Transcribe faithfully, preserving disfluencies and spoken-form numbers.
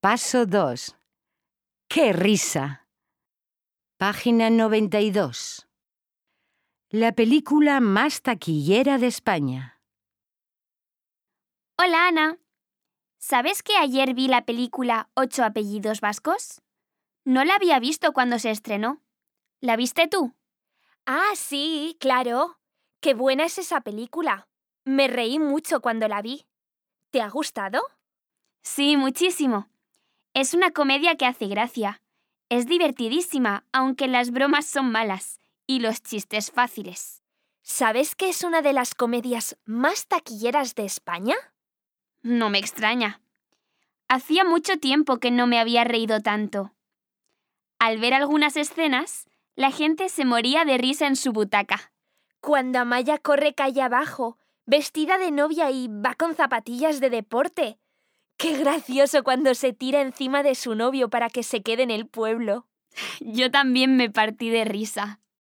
Paso dos. ¡Qué risa! Página noventa y dos. La película más taquillera de España. Hola, Ana. ¿Sabes que ayer vi la película Ocho apellidos vascos? No la había visto cuando se estrenó. ¿La viste tú? Ah, sí, claro. Qué buena es esa película. Me reí mucho cuando la vi. ¿Te ha gustado? Sí, muchísimo. Es una comedia que hace gracia. Es divertidísima, aunque las bromas son malas y los chistes fáciles. ¿Sabes que es una de las comedias más taquilleras de España? No me extraña. Hacía mucho tiempo que no me había reído tanto. Al ver algunas escenas, la gente se moría de risa en su butaca. Cuando Amaya corre calle abajo, vestida de novia y va con zapatillas de deporte. ¡Qué gracioso cuando se tira encima de su novio para que se quede en el pueblo! Yo también me partí de risa.